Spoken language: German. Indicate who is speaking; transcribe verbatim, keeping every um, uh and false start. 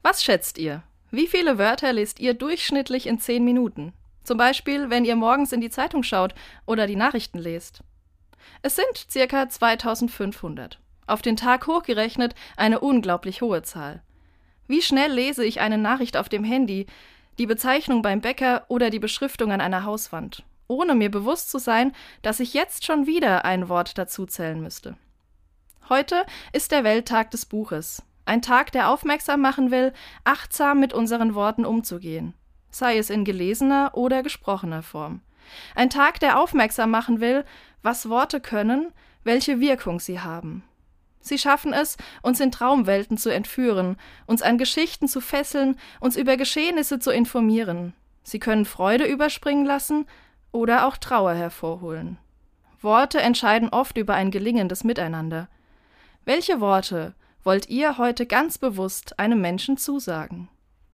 Speaker 1: Was schätzt ihr? Wie viele Wörter lest ihr durchschnittlich in zehn Minuten? Zum Beispiel, wenn ihr morgens in die Zeitung schaut oder die Nachrichten lest. Es sind ca. zweitausendfünfhundert. Auf den Tag hochgerechnet eine unglaublich hohe Zahl. Wie schnell lese ich eine Nachricht auf dem Handy, die Bezeichnung beim Bäcker oder die Beschriftung an einer Hauswand, ohne mir bewusst zu sein, dass ich jetzt schon wieder ein Wort dazuzählen müsste. Heute ist der Welttag des Buches. Ein Tag, der aufmerksam machen will, achtsam mit unseren Worten umzugehen, sei es in gelesener oder gesprochener Form. Ein Tag, der aufmerksam machen will, was Worte können, welche Wirkung sie haben. Sie schaffen es, uns in Traumwelten zu entführen, uns an Geschichten zu fesseln, uns über Geschehnisse zu informieren. Sie können Freude überspringen lassen oder auch Trauer hervorholen. Worte entscheiden oft über ein gelingendes Miteinander. Welche Worte wollt ihr heute ganz bewusst einem Menschen zusagen?